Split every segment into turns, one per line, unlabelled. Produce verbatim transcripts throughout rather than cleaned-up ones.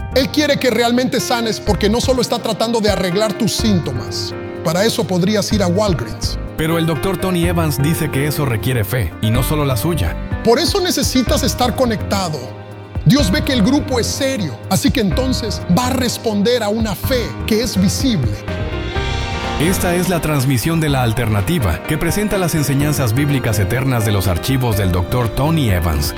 Él quiere que realmente sanes porque no solo está tratando de arreglar tus síntomas. Para eso podrías ir a Walgreens.
Pero el doctor Tony Evans dice que eso requiere fe, y no solo la suya.
Por eso necesitas estar conectado. Dios ve que el grupo es serio, así que entonces va a responder a una fe que es visible.
Esta es la transmisión de La Alternativa, que presenta las enseñanzas bíblicas eternas de los archivos del doctor Tony Evans.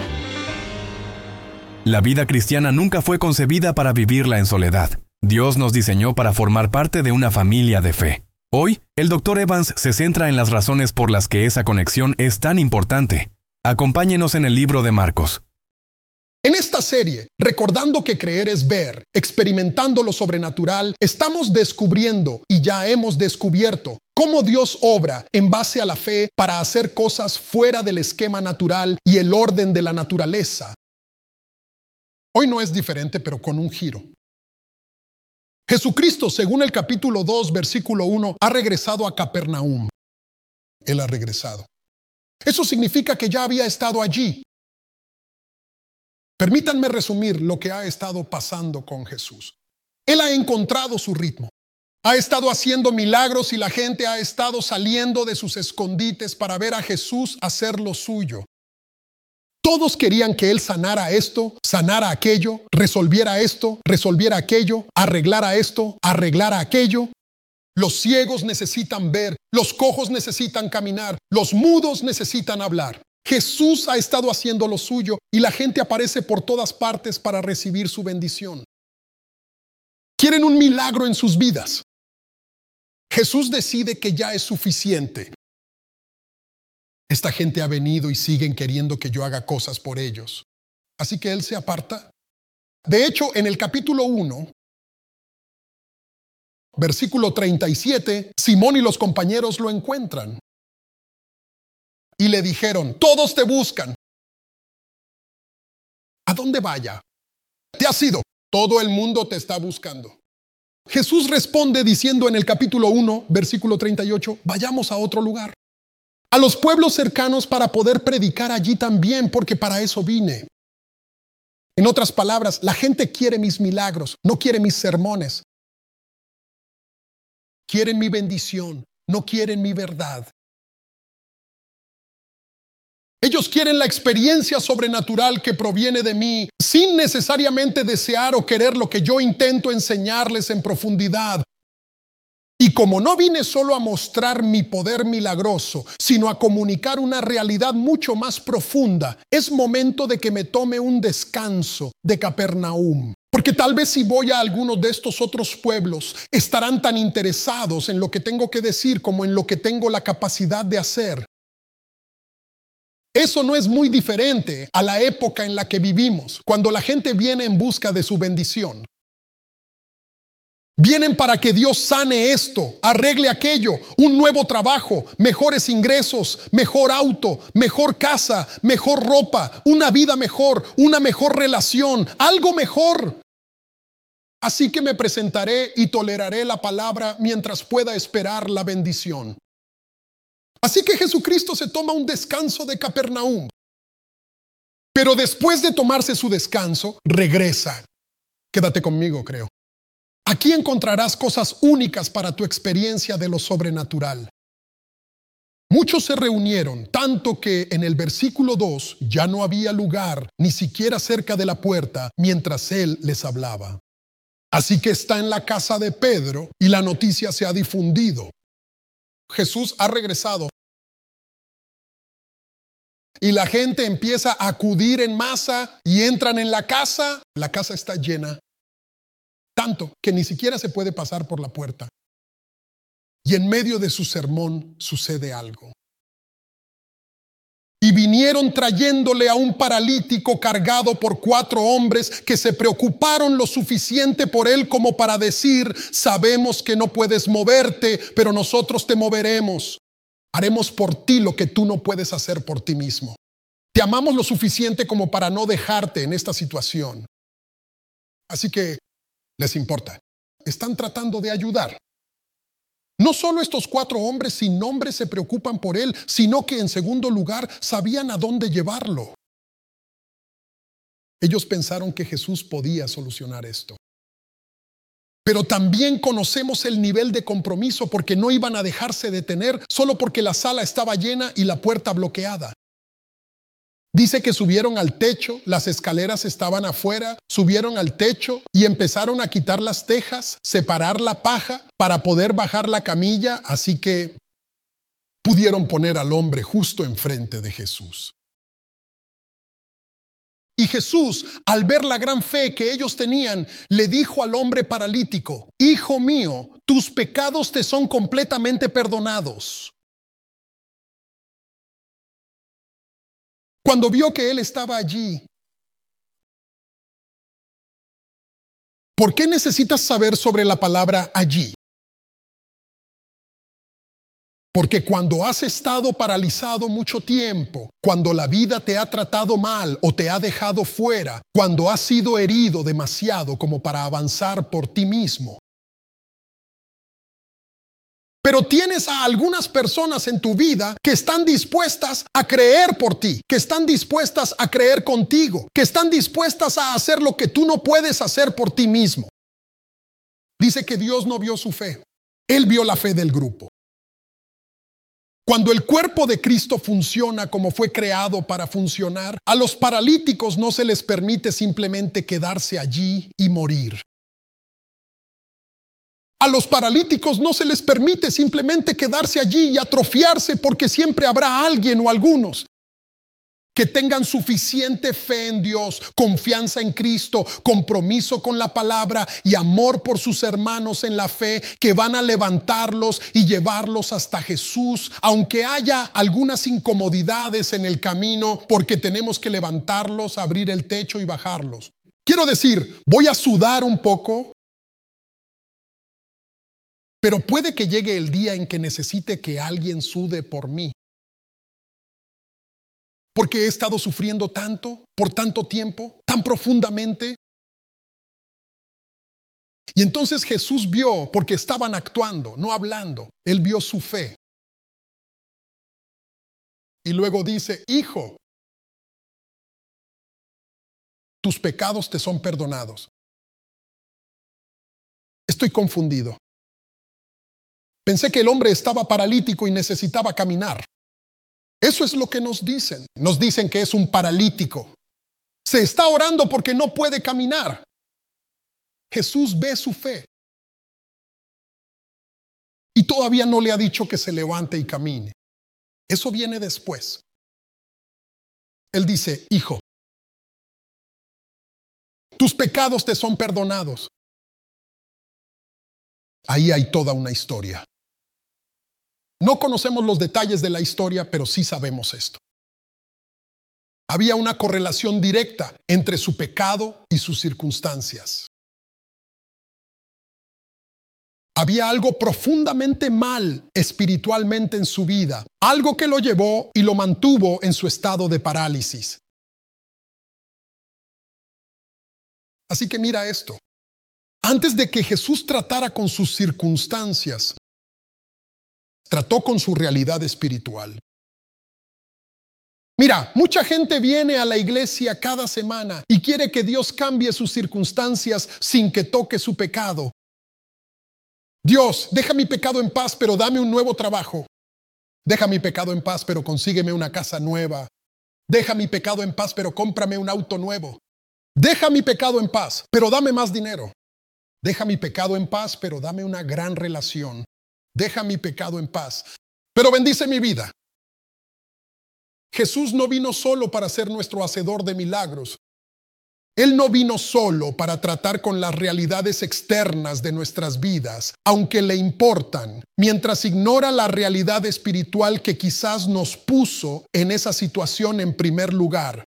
La vida cristiana nunca fue concebida para vivirla en soledad. Dios nos diseñó para formar parte de una familia de fe. Hoy, el doctor Evans se centra en las razones por las que esa conexión es tan importante. Acompáñenos en el libro de Marcos.
En esta serie, recordando que creer es ver, experimentando lo sobrenatural, estamos descubriendo y ya hemos descubierto cómo Dios obra en base a la fe para hacer cosas fuera del esquema natural y el orden de la naturaleza. Hoy no es diferente, pero con un giro. Jesucristo, según el capítulo dos, versículo uno, ha regresado a Capernaum. Él ha regresado. Eso significa que ya había estado allí. Permítanme resumir lo que ha estado pasando con Jesús. Él ha encontrado su ritmo. Ha estado haciendo milagros y la gente ha estado saliendo de sus escondites para ver a Jesús hacer lo suyo. Todos querían que Él sanara esto, sanara aquello, resolviera esto, resolviera aquello, arreglara esto, arreglara aquello. Los ciegos necesitan ver, los cojos necesitan caminar, los mudos necesitan hablar. Jesús ha estado haciendo lo suyo y la gente aparece por todas partes para recibir su bendición. Quieren un milagro en sus vidas. Jesús decide que ya es suficiente. Esta gente ha venido y siguen queriendo que yo haga cosas por ellos. Así que Él se aparta. De hecho, en el capítulo uno, versículo treinta y siete, Simón y los compañeros lo encuentran. Y le dijeron, todos te buscan. ¿A dónde vaya? Te has ido. Todo el mundo te está buscando. Jesús responde diciendo en el capítulo uno, versículo treinta y ocho, vayamos a otro lugar. A los pueblos cercanos para poder predicar allí también, porque para eso vine. En otras palabras, la gente quiere mis milagros, no quiere mis sermones. Quieren mi bendición, no quieren mi verdad. Ellos quieren la experiencia sobrenatural que proviene de mí, sin necesariamente desear o querer lo que yo intento enseñarles en profundidad. Y como no vine solo a mostrar mi poder milagroso, sino a comunicar una realidad mucho más profunda, es momento de que me tome un descanso de Capernaum. Porque tal vez si voy a algunos de estos otros pueblos, estarán tan interesados en lo que tengo que decir como en lo que tengo la capacidad de hacer. Eso no es muy diferente a la época en la que vivimos, cuando la gente viene en busca de su bendición. Vienen para que Dios sane esto, arregle aquello, un nuevo trabajo, mejores ingresos, mejor auto, mejor casa, mejor ropa, una vida mejor, una mejor relación, algo mejor. Así que me presentaré y toleraré la palabra mientras pueda esperar la bendición. Así que Jesucristo se toma un descanso de Capernaum. Pero después de tomarse su descanso, regresa. Quédate conmigo, creo. Aquí encontrarás cosas únicas para tu experiencia de lo sobrenatural. Muchos se reunieron, tanto que en el versículo dos ya no había lugar, ni siquiera cerca de la puerta, mientras Él les hablaba. Así que está en la casa de Pedro y la noticia se ha difundido. Jesús ha regresado. Y la gente empieza a acudir en masa y entran en la casa. La casa está llena. Tanto que ni siquiera se puede pasar por la puerta. Y en medio de su sermón sucede algo. Y vinieron trayéndole a un paralítico cargado por cuatro hombres que se preocuparon lo suficiente por él como para decir, sabemos que no puedes moverte, pero nosotros te moveremos. Haremos por ti lo que tú no puedes hacer por ti mismo. Te amamos lo suficiente como para no dejarte en esta situación. Así que les importa. Están tratando de ayudar. No solo estos cuatro hombres sin nombre se preocupan por él, sino que en segundo lugar sabían a dónde llevarlo. Ellos pensaron que Jesús podía solucionar esto. Pero también conocemos el nivel de compromiso, porque no iban a dejarse detener solo porque la sala estaba llena y la puerta bloqueada. Dice que subieron al techo, las escaleras estaban afuera, subieron al techo y empezaron a quitar las tejas, separar la paja para poder bajar la camilla, así que pudieron poner al hombre justo enfrente de Jesús. Y Jesús, al ver la gran fe que ellos tenían, le dijo al hombre paralítico: Hijo mío, tus pecados te son completamente perdonados. Cuando vio que él estaba allí, ¿por qué necesitas saber sobre la palabra allí? Porque cuando has estado paralizado mucho tiempo, cuando la vida te ha tratado mal o te ha dejado fuera, cuando has sido herido demasiado como para avanzar por ti mismo, pero tienes a algunas personas en tu vida que están dispuestas a creer por ti, que están dispuestas a creer contigo, que están dispuestas a hacer lo que tú no puedes hacer por ti mismo. Dice que Dios no vio su fe, Él vio la fe del grupo. Cuando el cuerpo de Cristo funciona como fue creado para funcionar, a los paralíticos no se les permite simplemente quedarse allí y morir. A los paralíticos no se les permite simplemente quedarse allí y atrofiarse, porque siempre habrá alguien o algunos que tengan suficiente fe en Dios, confianza en Cristo, compromiso con la palabra y amor por sus hermanos en la fe, que van a levantarlos y llevarlos hasta Jesús, aunque haya algunas incomodidades en el camino, porque tenemos que levantarlos, abrir el techo y bajarlos. Quiero decir, voy a sudar un poco, pero puede que llegue el día en que necesite que alguien sude por mí. Porque he estado sufriendo tanto, por tanto tiempo, tan profundamente. Y entonces Jesús vio, porque estaban actuando, no hablando. Él vio su fe. Y luego dice: Hijo, tus pecados te son perdonados. Estoy confundido. Pensé que el hombre estaba paralítico y necesitaba caminar. Eso es lo que nos dicen. Nos dicen que es un paralítico. Se está orando porque no puede caminar. Jesús ve su fe. Y todavía no le ha dicho que se levante y camine. Eso viene después. Él dice: Hijo, tus pecados te son perdonados. Ahí hay toda una historia. No conocemos los detalles de la historia, pero sí sabemos esto. Había una correlación directa entre su pecado y sus circunstancias. Había algo profundamente mal espiritualmente en su vida, algo que lo llevó y lo mantuvo en su estado de parálisis. Así que mira esto. Antes de que Jesús tratara con sus circunstancias, trató con su realidad espiritual. Mira, mucha gente viene a la iglesia cada semana y quiere que Dios cambie sus circunstancias sin que toque su pecado. Dios, deja mi pecado en paz, pero dame un nuevo trabajo. Deja mi pecado en paz, pero consígueme una casa nueva. Deja mi pecado en paz, pero cómprame un auto nuevo. Deja mi pecado en paz, pero dame más dinero. Deja mi pecado en paz, pero dame una gran relación. Deja mi pecado en paz, pero bendice mi vida. Jesús no vino solo para ser nuestro hacedor de milagros. Él no vino solo para tratar con las realidades externas de nuestras vidas, aunque le importan, mientras ignora la realidad espiritual que quizás nos puso en esa situación en primer lugar.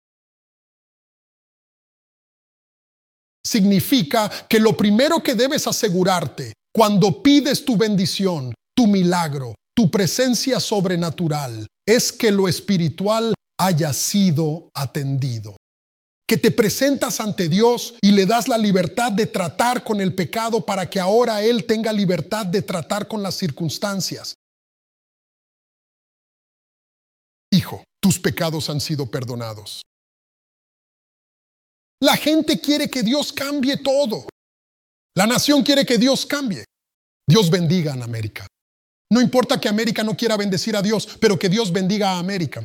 Significa que lo primero que debes asegurarte cuando pides tu bendición, tu milagro, tu presencia sobrenatural, es que lo espiritual haya sido atendido. Que te presentas ante Dios y le das la libertad de tratar con el pecado para que ahora Él tenga libertad de tratar con las circunstancias. Hijo, tus pecados han sido perdonados. La gente quiere que Dios cambie todo. La nación quiere que Dios cambie. Dios bendiga a América. No importa que América no quiera bendecir a Dios, pero que Dios bendiga a América.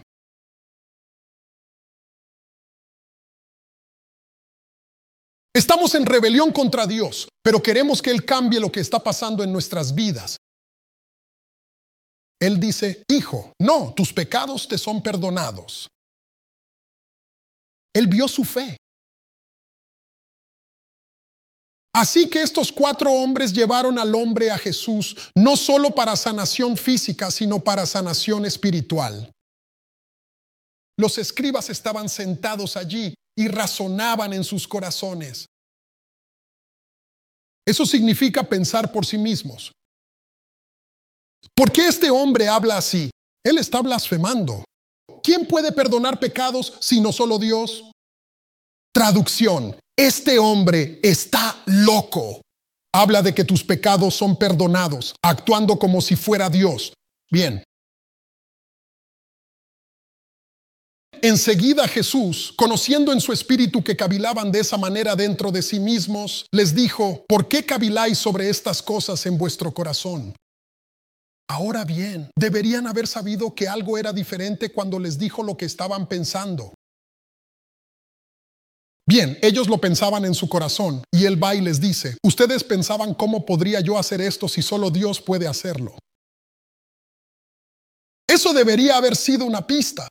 Estamos en rebelión contra Dios, pero queremos que Él cambie lo que está pasando en nuestras vidas. Él dice, hijo, no, tus pecados te son perdonados. Él vio su fe. Así que estos cuatro hombres llevaron al hombre a Jesús, no solo para sanación física, sino para sanación espiritual. Los escribas estaban sentados allí y razonaban en sus corazones. Eso significa pensar por sí mismos. ¿Por qué este hombre habla así? Él está blasfemando. ¿Quién puede perdonar pecados sino solo Dios? Traducción. Este hombre está loco. Habla de que tus pecados son perdonados, actuando como si fuera Dios. Bien. Enseguida Jesús, conociendo en su espíritu que cavilaban de esa manera dentro de sí mismos, les dijo, ¿por qué caviláis sobre estas cosas en vuestro corazón? Ahora bien, deberían haber sabido que algo era diferente cuando les dijo lo que estaban pensando. Bien, ellos lo pensaban en su corazón y él va y les dice, ustedes pensaban cómo podría yo hacer esto si solo Dios puede hacerlo. Eso debería haber sido una pista.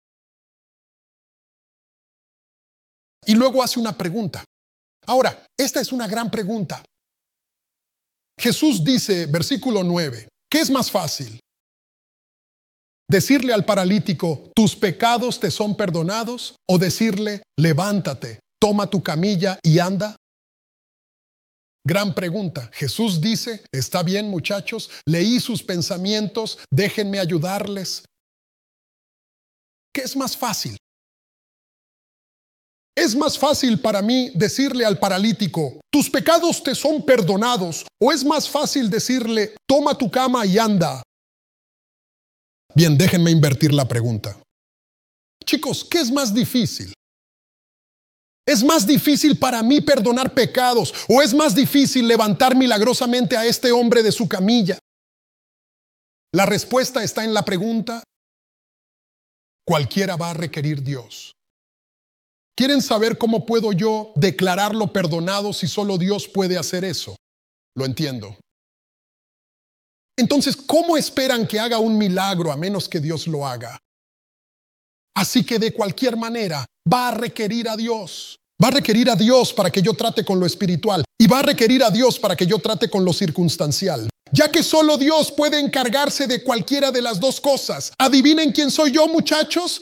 Y luego hace una pregunta. Ahora, esta es una gran pregunta. Jesús dice, versículo nueve, ¿qué es más fácil? ¿Decirle al paralítico, tus pecados te son perdonados? ¿O decirle, levántate, toma tu camilla y anda? Gran pregunta. Jesús dice, está bien muchachos, leí sus pensamientos, déjenme ayudarles. ¿Qué es más fácil? ¿Es más fácil para mí decirle al paralítico, tus pecados te son perdonados? ¿O es más fácil decirle, toma tu cama y anda? Bien, déjenme invertir la pregunta. Chicos, ¿qué es más difícil? ¿Es más difícil para mí perdonar pecados? ¿O es más difícil levantar milagrosamente a este hombre de su camilla? La respuesta está en la pregunta. Cualquiera va a requerir Dios. ¿Quieren saber cómo puedo yo declararlo perdonado si solo Dios puede hacer eso? Lo entiendo. Entonces, ¿cómo esperan que haga un milagro a menos que Dios lo haga? Así que de cualquier manera va a requerir a Dios. Va a requerir a Dios para que yo trate con lo espiritual. Y va a requerir a Dios para que yo trate con lo circunstancial. Ya que solo Dios puede encargarse de cualquiera de las dos cosas. ¿Adivinen quién soy yo, muchachos?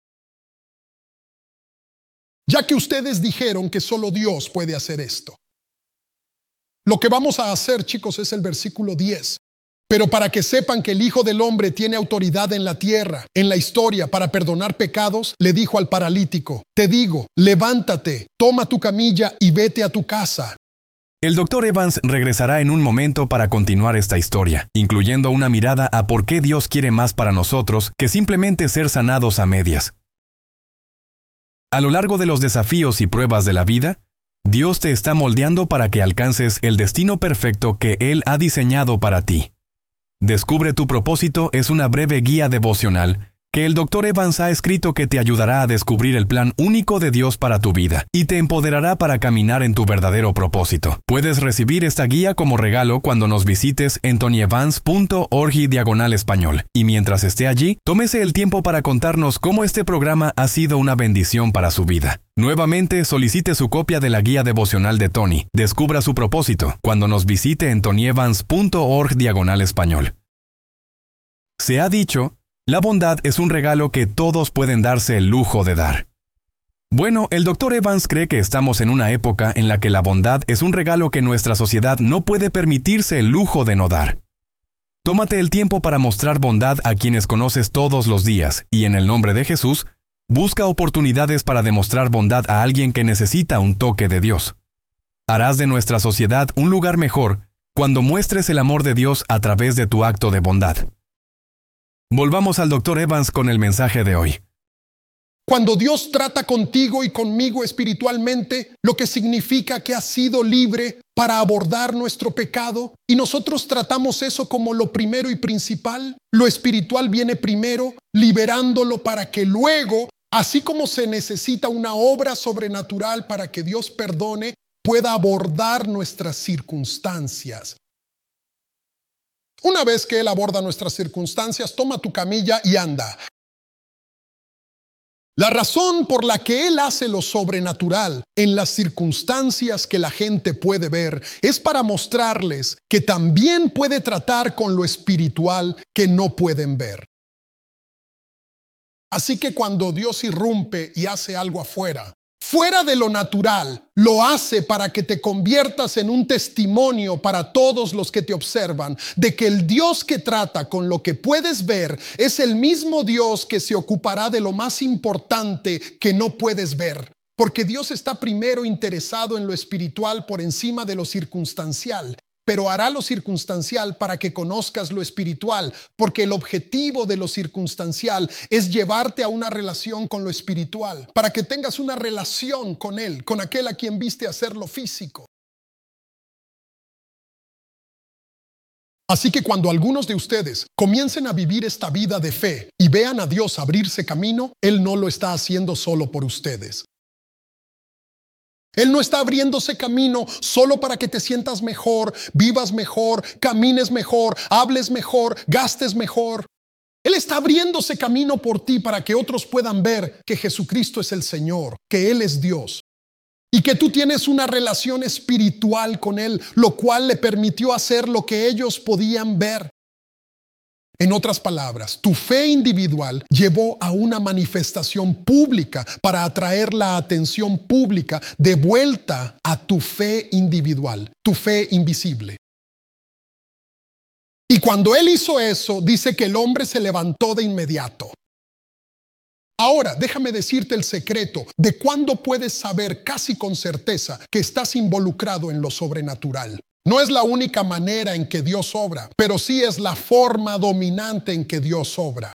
Ya que ustedes dijeron que solo Dios puede hacer esto. Lo que vamos a hacer, chicos, es el versículo diez. Pero para que sepan que el Hijo del Hombre tiene autoridad en la tierra, en la historia, para perdonar pecados, le dijo al paralítico, te digo, levántate, toma tu camilla y vete a tu casa.
El doctor Evans regresará en un momento para continuar esta historia, incluyendo una mirada a por qué Dios quiere más para nosotros que simplemente ser sanados a medias. A lo largo de los desafíos y pruebas de la vida, Dios te está moldeando para que alcances el destino perfecto que Él ha diseñado para ti. Descubre tu propósito es una breve guía devocional que el doctor Evans ha escrito que te ayudará a descubrir el plan único de Dios para tu vida y te empoderará para caminar en tu verdadero propósito. Puedes recibir esta guía como regalo cuando nos visites en tonyevans punto org diagonal español. Y mientras esté allí, tómese el tiempo para contarnos cómo este programa ha sido una bendición para su vida. Nuevamente, solicite su copia de la guía devocional de Tony. Descubra su propósito cuando nos visite en tonyevans punto org diagonal español. Se ha dicho, la bondad es un regalo que todos pueden darse el lujo de dar. Bueno, el doctor Evans cree que estamos en una época en la que la bondad es un regalo que nuestra sociedad no puede permitirse el lujo de no dar. Tómate el tiempo para mostrar bondad a quienes conoces todos los días y en el nombre de Jesús, busca oportunidades para demostrar bondad a alguien que necesita un toque de Dios. Harás de nuestra sociedad un lugar mejor cuando muestres el amor de Dios a través de tu acto de bondad. Volvamos al doctor Evans con el mensaje de hoy.
Cuando Dios trata contigo y conmigo espiritualmente, lo que significa que has sido libre para abordar nuestro pecado, y nosotros tratamos eso como lo primero y principal. Lo espiritual viene primero, liberándolo para que luego, así como se necesita una obra sobrenatural para que Dios perdone, pueda abordar nuestras circunstancias. Una vez que Él aborda nuestras circunstancias, toma tu camilla y anda. La razón por la que Él hace lo sobrenatural en las circunstancias que la gente puede ver es para mostrarles que también puede tratar con lo espiritual que no pueden ver. Así que cuando Dios irrumpe y hace algo afuera, fuera de lo natural, lo hace para que te conviertas en un testimonio para todos los que te observan de que el Dios que trata con lo que puedes ver es el mismo Dios que se ocupará de lo más importante que no puedes ver. Porque Dios está primero interesado en lo espiritual por encima de lo circunstancial. Pero hará lo circunstancial para que conozcas lo espiritual, porque el objetivo de lo circunstancial es llevarte a una relación con lo espiritual, para que tengas una relación con Él, con aquel a quien viste hacer lo físico. Así que cuando algunos de ustedes comiencen a vivir esta vida de fe y vean a Dios abrirse camino, Él no lo está haciendo solo por ustedes. Él no está abriéndose camino solo para que te sientas mejor, vivas mejor, camines mejor, hables mejor, gastes mejor. Él está abriéndose camino por ti para que otros puedan ver que Jesucristo es el Señor, que Él es Dios y que tú tienes una relación espiritual con Él, lo cual le permitió hacer lo que ellos podían ver. En otras palabras, tu fe individual llevó a una manifestación pública para atraer la atención pública de vuelta a tu fe individual, tu fe invisible. Y cuando Él hizo eso, dice que el hombre se levantó de inmediato. Ahora, déjame decirte el secreto de cuándo puedes saber casi con certeza que estás involucrado en lo sobrenatural. No es la única manera en que Dios obra, pero sí es la forma dominante en que Dios obra.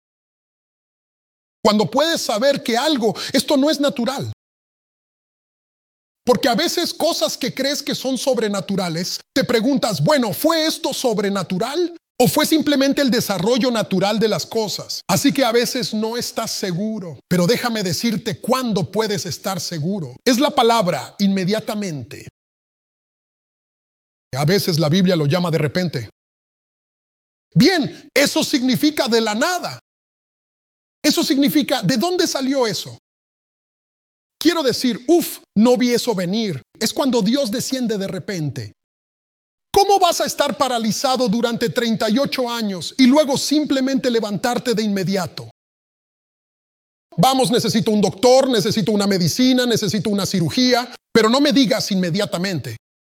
Cuando puedes saber que algo, esto no es natural. Porque a veces cosas que crees que son sobrenaturales, te preguntas, bueno, ¿fue esto sobrenatural? ¿O fue simplemente el desarrollo natural de las cosas? Así que a veces no estás seguro. Pero déjame decirte cuándo puedes estar seguro. Es la palabra inmediatamente. A veces la Biblia lo llama de repente. Bien, eso significa de la nada. Eso significa, ¿de dónde salió eso? Quiero decir, uff, no vi eso venir. Es cuando Dios desciende de repente. ¿Cómo vas a estar paralizado durante treinta y ocho años y luego simplemente levantarte de inmediato? Vamos, necesito un doctor, necesito una medicina, necesito una cirugía, pero no me digas inmediatamente.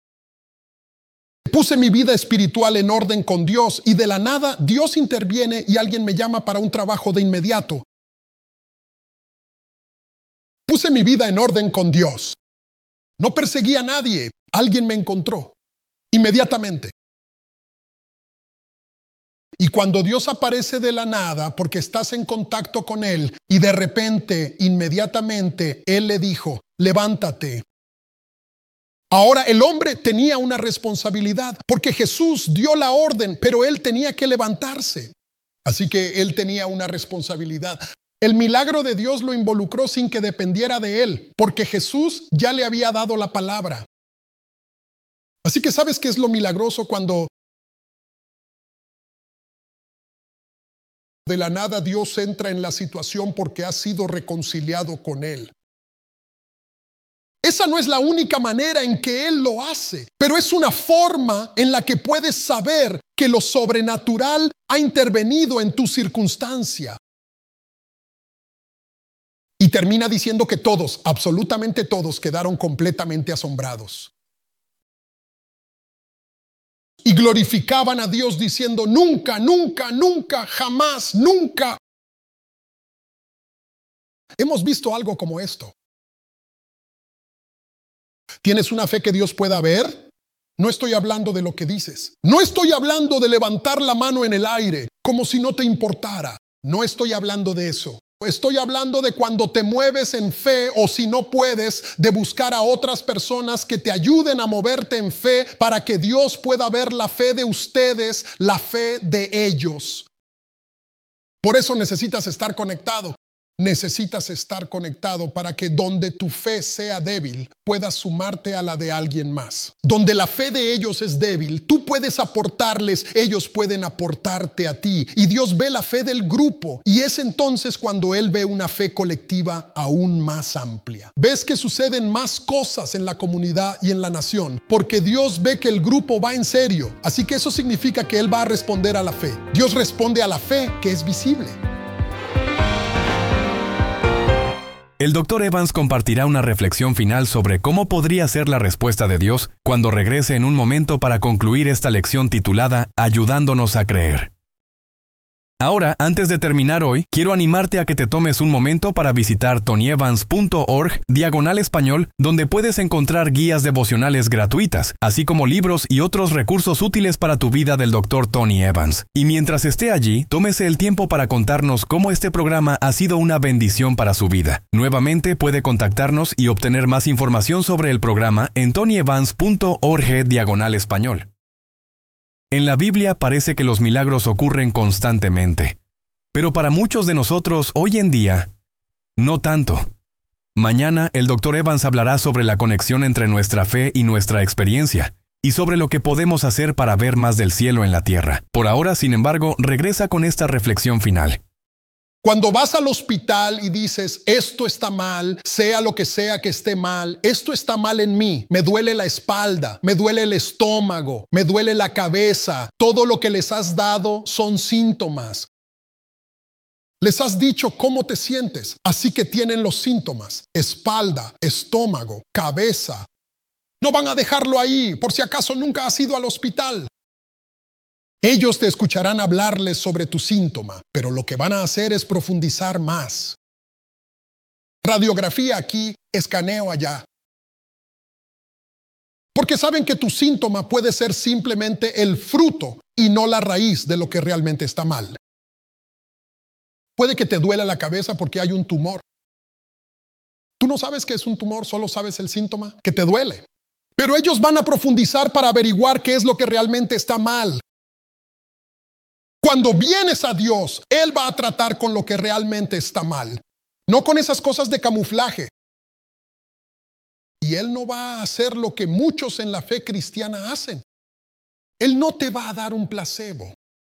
Puse mi vida espiritual en orden con Dios y de la nada Dios interviene y alguien me llama para un trabajo de inmediato. Puse mi vida en orden con Dios. No perseguí a nadie. Alguien me encontró inmediatamente. Y cuando Dios aparece de la nada porque estás en contacto con Él y de repente, inmediatamente, Él le dijo, levántate. Ahora el hombre tenía una responsabilidad porque Jesús dio la orden, pero él tenía que levantarse. Así que él tenía una responsabilidad. El milagro de Dios lo involucró sin que dependiera de él, porque Jesús ya le había dado la palabra. Así que ¿sabes qué es lo milagroso cuando de la nada Dios entra en la situación porque ha sido reconciliado con él? Esa no es la única manera en que Él lo hace, pero es una forma en la que puedes saber que lo sobrenatural ha intervenido en tu circunstancia. Y termina diciendo que todos, absolutamente todos, quedaron completamente asombrados. Y glorificaban a Dios diciendo, nunca, nunca, nunca, jamás, nunca. Hemos visto algo como esto. ¿Tienes una fe que Dios pueda ver? No estoy hablando de lo que dices. No estoy hablando de levantar la mano en el aire como si no te importara. No estoy hablando de eso. Estoy hablando de cuando te mueves en fe, o si no puedes, de buscar a otras personas que te ayuden a moverte en fe para que Dios pueda ver la fe de ustedes, la fe de ellos. Por eso necesitas estar conectado. Necesitas estar conectado para que donde tu fe sea débil, puedas sumarte a la de alguien más. Donde la fe de ellos es débil, tú puedes aportarles, ellos pueden aportarte a ti. Y Dios ve la fe del grupo, y es entonces cuando Él ve una fe colectiva aún más amplia. Ves que suceden más cosas en la comunidad y en la nación, porque Dios ve que el grupo va en serio. Así que eso significa que Él va a responder a la fe. Dios responde a la fe que es visible.
El doctor Evans compartirá una reflexión final sobre cómo podría ser la respuesta de Dios cuando regrese en un momento para concluir esta lección titulada Ayudándonos a creer. Ahora, antes de terminar hoy, quiero animarte a que te tomes un momento para visitar tonyevans punto org diagonal español, donde puedes encontrar guías devocionales gratuitas, así como libros y otros recursos útiles para tu vida del doctor Tony Evans. Y mientras esté allí, tómese el tiempo para contarnos cómo este programa ha sido una bendición para su vida. Nuevamente puede contactarnos y obtener más información sobre el programa en tonyevans punto org diagonal español. En la Biblia parece que los milagros ocurren constantemente, pero para muchos de nosotros hoy en día, no tanto. Mañana el doctor Evans hablará sobre la conexión entre nuestra fe y nuestra experiencia, y sobre lo que podemos hacer para ver más del cielo en la tierra. Por ahora, sin embargo, regresa con esta reflexión final.
Cuando vas al hospital y dices, esto está mal, sea lo que sea que esté mal, esto está mal en mí, me duele la espalda, me duele el estómago, me duele la cabeza, todo lo que les has dado son síntomas. Les has dicho cómo te sientes, así que tienen los síntomas, espalda, estómago, cabeza. No van a dejarlo ahí, por si acaso nunca has ido al hospital. Ellos te escucharán hablarles sobre tu síntoma, pero lo que van a hacer es profundizar más. Radiografía aquí, escaneo allá. Porque saben que tu síntoma puede ser simplemente el fruto y no la raíz de lo que realmente está mal. Puede que te duela la cabeza porque hay un tumor. Tú no sabes que es un tumor, solo sabes el síntoma, que te duele. Pero ellos van a profundizar para averiguar qué es lo que realmente está mal. Cuando vienes a Dios, Él va a tratar con lo que realmente está mal, no con esas cosas de camuflaje. Y Él no va a hacer lo que muchos en la fe cristiana hacen. Él no te va a dar un placebo.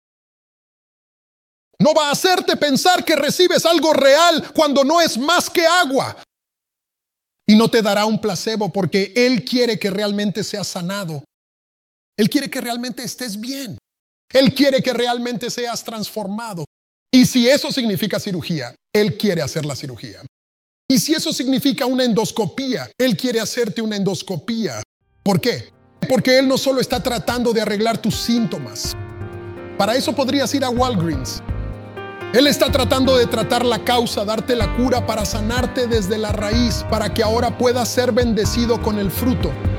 No va a hacerte pensar que recibes algo real cuando no es más que agua. Y no te dará un placebo porque Él quiere que realmente seas sanado. Él quiere que realmente estés bien. Él quiere que realmente seas transformado. Y si eso significa cirugía, Él quiere hacer la cirugía. Y si eso significa una endoscopía, Él quiere hacerte una endoscopía. ¿Por qué? Porque Él no solo está tratando de arreglar tus síntomas. Para eso podrías ir a Walgreens. Él está tratando de tratar la causa, darte la cura para sanarte desde la raíz, para que ahora puedas ser bendecido con el fruto.